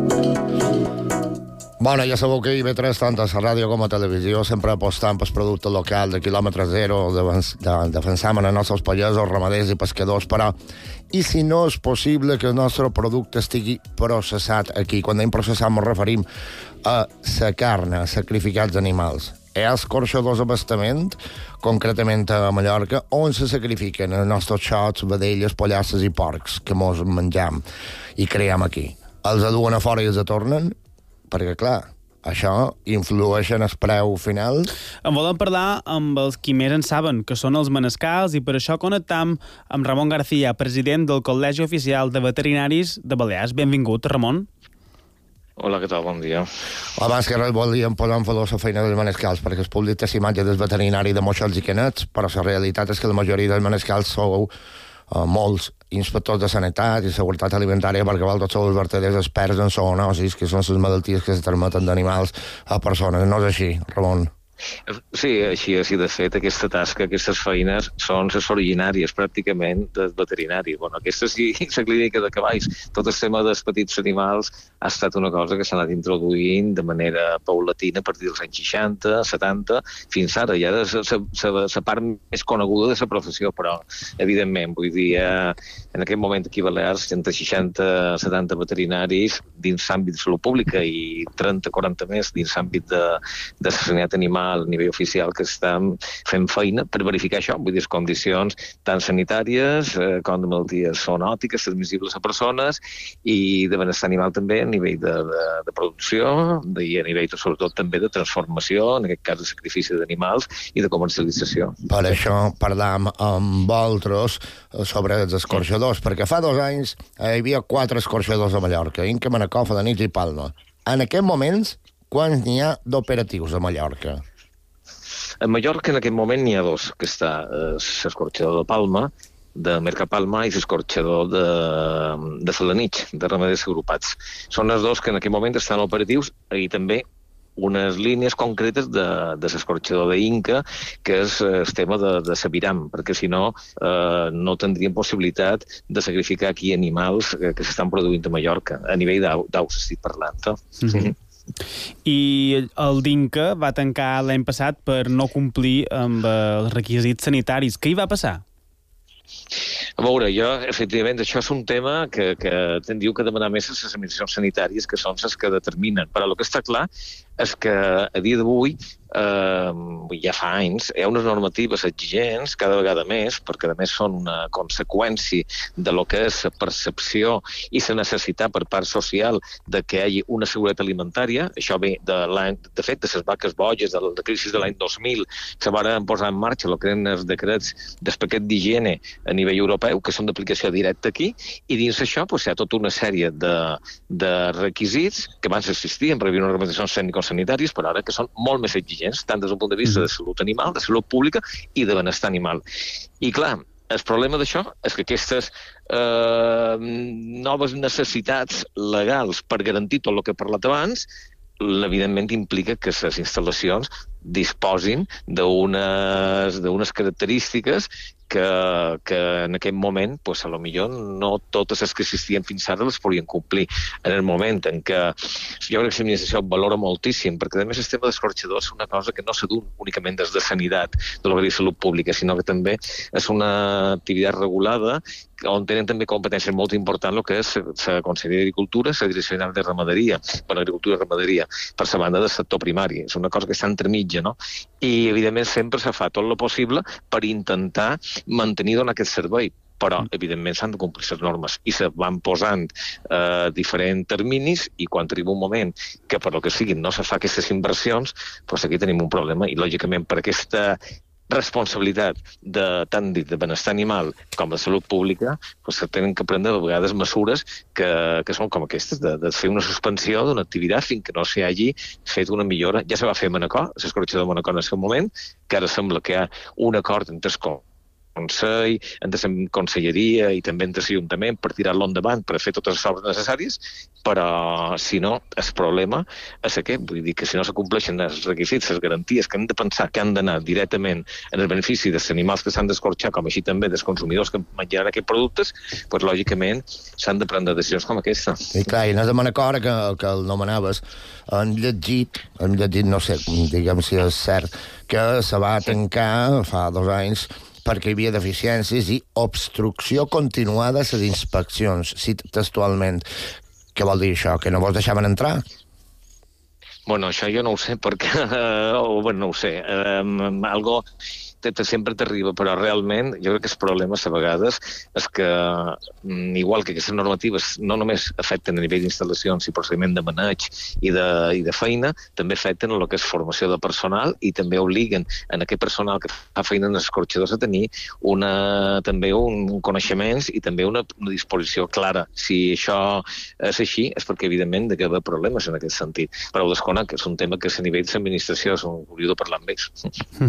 Bueno, ja sabeu que IB3, tant a la ràdio com a televisió, sempre apostant pel producte local de quilòmetre zero, defensant els nostres pagesos, ramaders i pescadors, però i si no és possible que el nostre producte estigui processat aquí? Quan diem processat ens referim a la carn, a sacrificats animals. Hi ha escorxadors d'abastament, concretament a Mallorca, on se sacrifiquen els nostres xots, vedelles, pollasses i porcs que mos mengem i creem aquí. Els aduen a fora i els tornen, perquè, clar, això influeix en el preu final. En volem parlar amb els qui més en saben, que són els manescals, i per això connectam amb Ramon García, president del Col·legi Oficial de Veterinaris de Balears. Benvingut, Ramon. Hola, què tal? Bon dia. Abans que res volíem posar en valor la feina dels manescals, perquè es públic té imatge del veterinari de moixons i canets, però la realitat és que la majoria dels manescals sou molts inspectors de sanitat i seguretat alimentària, perquè vosaltres sou els vertaders experts en zoonosis, que són les malalties que es transmeten d'animals a persones. No és així, Ramon? Sí, així de fet, aquesta tasca, aquestes feines són les originàries pràcticament del veterinari. Bueno, aquesta sí, la clínica de cavalls. Tot el tema dels petits animals ha estat una cosa que s'ha anat introduint de manera paulatina a partir dels anys 60, 70, fins ara. Ja és la part més coneguda de la professió, però, evidentment, vull dir, en aquest moment aquí a Balears, entre 60 i 70 veterinaris dins l'àmbit de salut pública i 30-40 més dins l'àmbit de sanitat animal a nivell oficial que estan fent feina per verificar això, vull dir, les condicions tant sanitàries com de malalties zoonòtiques transmissibles a persones i de benestar animal també a nivell de producció i a nivell, sobretot, també de transformació, en aquest cas de sacrifici d'animals i de comercialització. Per això parlam amb vosaltres sobre els escorxadors, perquè fa 2 anys hi havia 4 escorxadors a Mallorca, Inca, Manacor, Felanitx i Palma. En aquests moments, quants n'hi ha d'operatius a Mallorca? A Mallorca en aquest moment n'hi ha 2, que està l'escorxador de Palma, de Mercapalma, i l'escorxador de Felanitx, de ramaders agrupats. Són els 2 que en aquest moment estan operatius i també unes línies concretes de l'escorxador d'Inca, que és el tema de Sabiram, perquè si no, no tindríem possibilitat de sacrificar aquí animals que s'estan produint a Mallorca, a nivell d'aus estic parlant. I el d'Inca va tancar l'any passat per no complir amb els requisits sanitaris. Què hi va passar? A veure, efectivament, això és un tema que diu que demanar més a les administracions sanitàries, que són les que determinen. Però el que està clar és que a dia d'avui, ja fa anys, hi ha unes normatives exigents, cada vegada més, perquè a més són una conseqüència de lo que és la percepció i la necessitat per part social de que hi hagi una seguretat alimentària. Això ve de fet, de les vaques boges, de la crisi de l'any 2000, se van posar en marxa el que eren els decrets del paquet d'higiene a nivell europeu, que són d'aplicació directa aquí, i dins això hi ha tota una sèrie de requisits que abans existien per haver unes reglamentacions tècnico-sanitàries, però ara que són molt més exigents, tant des d'un punt de vista de salut animal, de salut pública i de benestar animal. I clar, el problema d'això és que aquestes noves necessitats legals per garantir tot el que he parlat abans, evidentment implica que les instal·lacions disposin d'unes característiques que en aquest moment, a lo millor no totes les que existien fins ara les podien complir. En el moment en què jo crec que l'administració valora moltíssim, perquè a més el tema d'escorxadors és una cosa que no s'adú únicament des de sanitat, de la salut pública, sinó que també és una activitat regulada on tenen també competències molt importants el que és la Conselleria d'Agricultura, la Direcció General de Ramaderia, per l'agricultura i ramaderia, per la banda del sector primari. És una cosa que està entremitja, no? I, evidentment, sempre se fa tot el possible per intentar mantenir aquest servei. Però, evidentment, s'han de complir les normes i se van posant diferents terminis i quan arriba un moment que, per lo que siguin, no se fa aquestes inversions, doncs aquí tenim un problema i, lògicament, per aquesta responsabilitat tant de benestar animal com de salut pública, se tenen que prendre a vegades mesures que són com aquestes, de fer una suspensió d'una activitat fins que no s'hi hagi fet una millora. Ja se va fer a Manacor, l'escorxador de Manacor en el seu moment, que ara sembla que hi ha un acord entre els Consell, entre la Conselleria i també entre l'Ajuntament per tirar-lo endavant, per fer totes les obres necessàries, però si no, el problema és aquest. Vull dir que si no s'acompleixen els requisits, les garanties que hem de pensar que han d'anar directament en el benefici dels animals que s'han d'escorxar, com així també dels consumidors que menjaran aquests productes, doncs lògicament s'han de prendre decisions com aquesta. I clar, i en el Manacor, que el nomenaves, han llegit, no sé, diguem si és cert, que se va tancar fa 2 anys perquè hi havia deficiències i obstrucció continuada a les inspeccions, cit textualment. Què vol dir això? Que no vos deixaven entrar? Bueno, això jo no ho sé, perquè... no ho sé. Algo sempre t'arriba, però realment jo crec que els problemes a vegades és que, igual que aquestes normatives no només afecten a nivell d'instal·lacions i procediment de maneig i de feina, també afecten el que és formació de personal i també obliguen en aquest personal que fa feina en els escorxadors a tenir també un coneixements i també una disposició clara. Si això és així, és perquè evidentment que hi ha problemes en aquest sentit. Però ho desconec, és un tema que a nivell de l'administració és un hauria de parlar amb ells.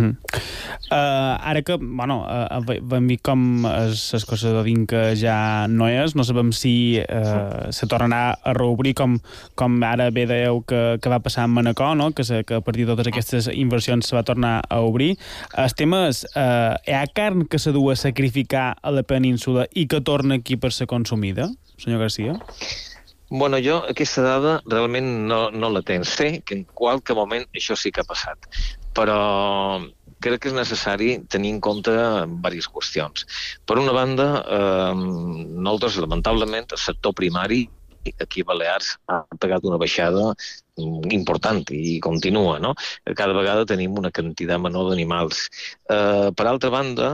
Ara que, vam dir com les coses de d'Inca ja no és, no sabem si se tornarà a reobrir com ara bé dèieu que va passar en Manacor, no? Que a partir de totes aquestes inversions se va tornar a obrir. El tema és, hi ha carn que se du a sacrificar a la península i que torna aquí per ser consumida, senyor Garcia? Bueno, jo aquesta dada realment no la tenc. Sé que en qualque moment això sí que ha passat, però crec que és necessari tenir en compte diverses qüestions. Per una banda, nosaltres, lamentablement, el sector primari aquí a Balears ha pegat una baixada important i continua, no? Cada vegada tenim una quantitat menor d'animals. Per altra banda,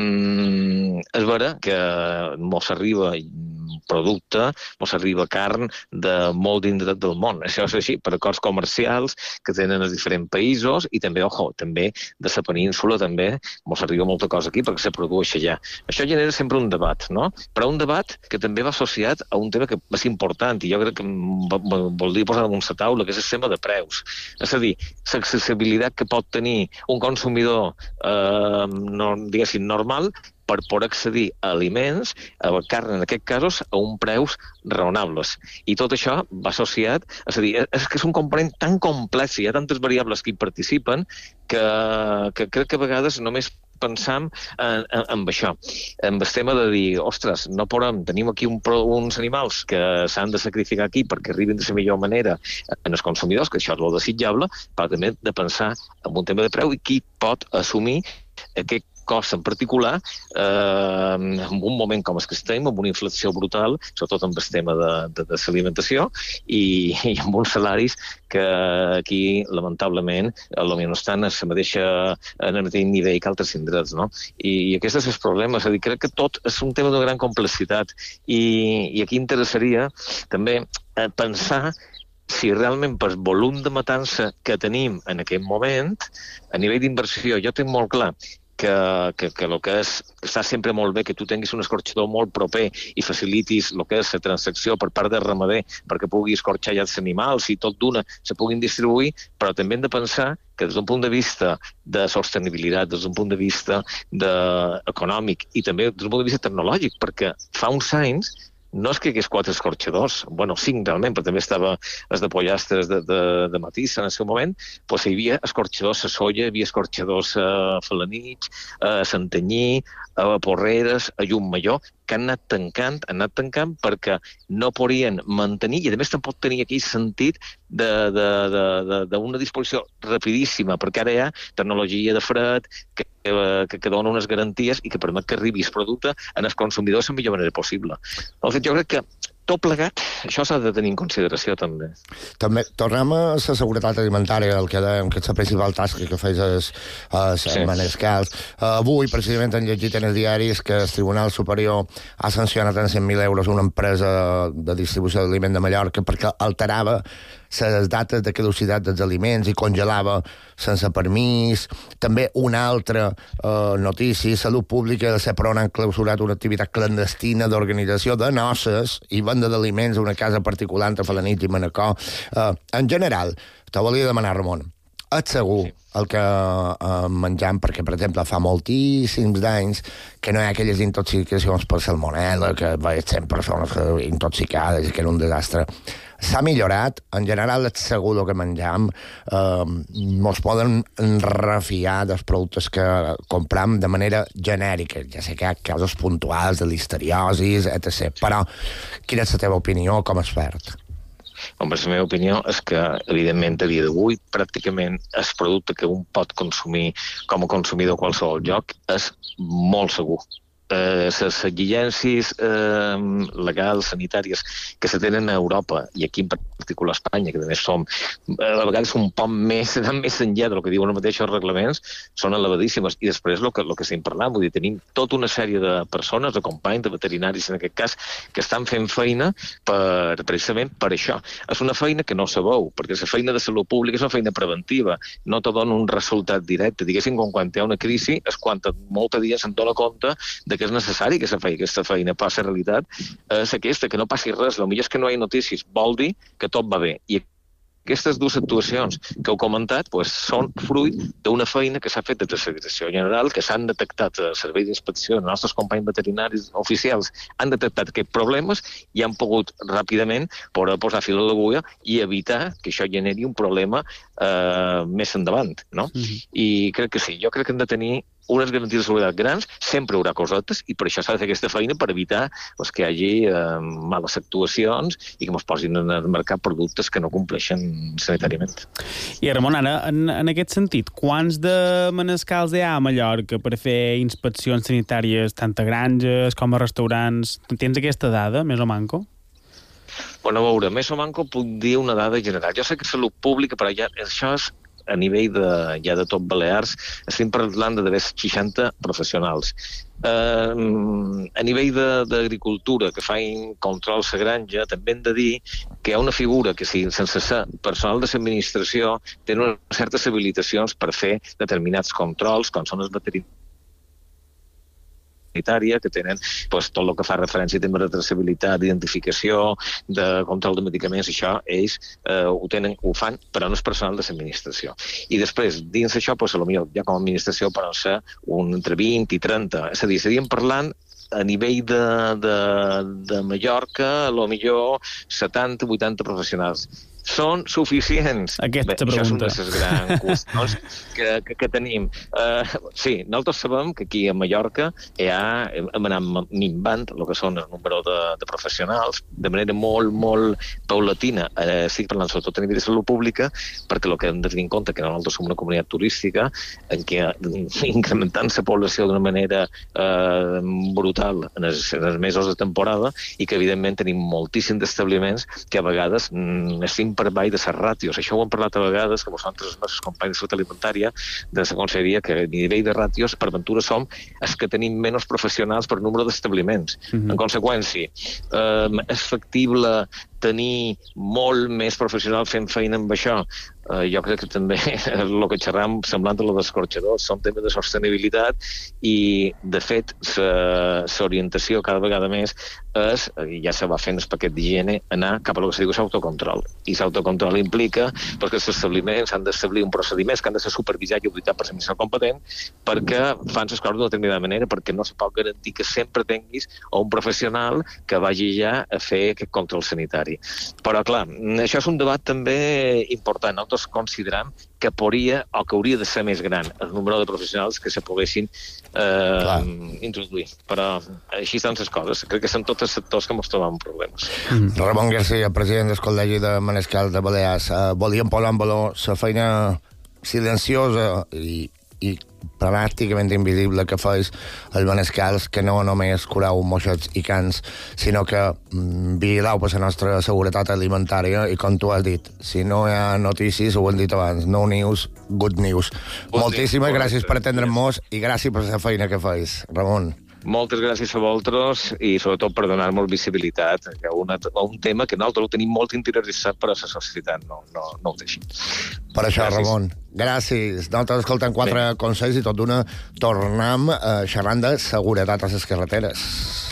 és vera que mos arriba producte, mos arriba carn de molt d'indret del món. Això és així, per acords comercials que tenen els diferents països i també, també de la península també mos arriba molta cosa aquí perquè se produeix allà. Això genera sempre un debat, no? Però un debat que també va associat a un tema que és important i jo crec que voldria posar damunt la taula, que és el tema de preus. És a dir, l'accessibilitat que pot tenir un consumidor, diguéssim, normal, per poder accedir a aliments, a carn en aquests casos, a uns preus raonables. I tot això va associat, és a dir, és que és un component tan complex i hi ha tantes variables que hi participen que crec que a vegades només pensam en això, en el tema de dir, ostres, no podem, tenim aquí uns animals que s'han de sacrificar aquí perquè arribin de la millor manera en els consumidors, que això és el desitjable, però també de pensar en un tema de preu i qui pot assumir aquest cost en particular en un moment com el que estem, amb una inflació brutal, sobretot amb el tema de l'alimentació i amb uns salaris que aquí, lamentablement, potser no estan en el mateix nivell que altres indrets, no? I aquest és el problema. És a dir, crec que tot és un tema de gran complexitat i aquí interessaria també pensar si realment per volum de matança que tenim en aquest moment, a nivell d'inversió, jo tinc molt clar que el que és, està sempre molt bé que tu tinguis un escorxador molt proper i facilitis el que és la transacció per part del ramader perquè pugui escorxar ja els animals i tot d'una se puguin distribuir, però també hem de pensar que des d'un punt de vista de sostenibilitat, des d'un punt de vista econòmic i també des d'un punt de vista tecnològic, perquè fa uns anys no és que hi hagués 4 escorxadors, 5 realment, però també estava els de pollastres de Matís en el seu moment, doncs hi havia escorxadors a Solla, hi havia escorxadors a Felanitx, a Santanyí, a Porreres, a Llumaior, que han anat tancant perquè no podien mantenir, i a més tampoc tenia aquell sentit d'una disposició rapidíssima, perquè ara hi ha tecnologia de fred que dona unes garanties i que permet que arribi el producte als consumidors de la millor manera possible. De fet, jo crec que tot plegat, això s'ha de tenir en consideració també. També tornem a la seguretat alimentària, el que dèiem, que és la principal tasca que feis els manescals. Avui, precisament, han llegit en els diaris que el Tribunal Superior ha sancionat en 100.000 euros una empresa de distribució d'aliment de Mallorca perquè alterava les dates de caducitat dels aliments i congelava sense permís. També una altra notícia, Salut Pública de Seprona han clausurat una activitat clandestina d'organització de noces i venda d'aliments a una casa particular entre Felanitx i Manacor. En general, te volia demanar, Ramon, és segur el que menjam, perquè, per exemple, fa moltíssims d'anys que no hi ha aquelles intoxicacions per salmonel·la, que veig 100 persones intoxicades i que era un desastre. S'ha millorat, en general és segur el que menjam, ens poden refiar dels productes que compram de manera genèrica, ja sé que hi ha casos puntuals de listeriosis, etc. Però quina és la teva opinió com a expert? Home, la meva opinió és que, evidentment, a dia d'avui, pràcticament el producte que un pot consumir com a consumidor a qualsevol lloc és molt segur. Les exigències legals, sanitàries, que se tenen a Europa, i aquí en particular a Espanya, que també som, a vegades un poc més enllà del que diuen els mateixos reglaments, són elevadíssimes. I després el que estem parlant, vull dir, tenim tota una sèrie de persones, de companys, de veterinaris en aquest cas, que estan fent feina precisament per això. És una feina que no sabeu, perquè la feina de salut pública és una feina preventiva, no te dona un resultat directe. Diguéssim, quan hi ha una crisi és quan molts dies se'n dona compte de que és necessari que aquesta feina passi a realitat, és aquesta, que no passi res. El millor és que no hi ha notícies, vol dir que tot va bé. I aquestes dues actuacions que heu comentat són fruit d'una feina que s'ha fet des de la Direcció General, que s'han detectat a servei d'inspecció, els nostres companys veterinaris oficials han detectat aquests problemes i han pogut ràpidament posar fil a l'agulla i evitar que això generi un problema més endavant, no? I crec que sí, jo crec que hem de tenir unes garanties de seguretat grans, sempre hi haurà cosetes, i per això s'ha de fer aquesta feina, per evitar que hi hagi males actuacions i que ens posin en el mercat productes que no compleixen sanitàriament. I Ramon, ara, en aquest sentit, quants de manescals hi ha a Mallorca per fer inspeccions sanitàries tant a granges com a restaurants? Tens aquesta dada, més o manco? Bueno, a veure, més o manco puc dir una dada general. Jo sé que salut pública, però ja això és a nivell de tot Balears, estem parlant d'haver 60 professionals. A nivell d'agricultura, que fan controls a granja, també hem de dir que hi ha una figura que, sense ser personal de l'administració, tenen certes habilitacions per fer determinats controls, com són els veterinaris, que tenen tot el que fa referència a temes de traçabilitat, d'identificació, de control de medicaments, això ells ho fan, però no és personal de l'administració. I després, dins això, potser ja com a administració poden ser entre 20 i 30. És a dir, estaríem parlant a nivell de Mallorca, millor 70-80 professionals. Són suficients? Aquesta pregunta. Això és una de les grans qüestions que tenim. Sí, nosaltres sabem que aquí a Mallorca hem anat minvant el que són el número de professionals de manera molt, molt paulatina. Estic parlant sobretot a nivell de salut pública, perquè el que hem de tenir en compte que nosaltres som una comunitat turística en què incrementant la població d'una manera brutal en els mesos de temporada i que evidentment tenim moltíssims establiments que a vegades estem per baix de les ràtios. Això ho hem parlat a vegades, que vosaltres, els nostres companys de salut alimentària, de la conselleria, que a nivell de ràtios, per ventura som els que tenim menys professionals per número d'establiments. En conseqüència, és factible tenir molt més professionals fent feina amb això. Jo crec que també el que xerram semblant a lo d'escorxadors són temes de sostenibilitat i, de fet, l'orientació cada vegada més és, ja se va fent el paquet d'higiene, anar cap a el que se diu l'autocontrol. I l'autocontrol implica que els establiments han d'establir un procediments que han de ser supervisats i auditats per l'administració competent perquè fan les coses d'una determinada manera, perquè no se pot garantir que sempre tinguis un professional que vagi ja a fer aquest control sanitari. Però, clar, això és un debat també important. Nosaltres considerem que hauria de ser més gran el número de professionals que se poguessin introduir. Però així estan les coses. Crec que són tots els sectors que ens trobem problemes. Ramon Garcia, president del Col·legi de Manescals de Balears. Volíem posar en valor la feina silenciosa i pràcticament invisible que feis els manescals, que no només curau moixets i cans, sinó que vigileu per la nostra seguretat alimentària i, com tu has dit, si no hi ha notícies, ho hem dit abans, no news, good news. Moltíssimes gràcies per atendre'ns i gràcies per la feina que feis, Ramon. Moltes gràcies a vosaltres i sobretot per donar-nos visibilitat a un tema que nosaltres ho tenim molt interioritzat, però la societat no ho deixi. Per això, gràcies. Ramon, gràcies. Nosaltres escoltem 4 consells i tot d'una tornem xerrant de seguretat a les carreteres.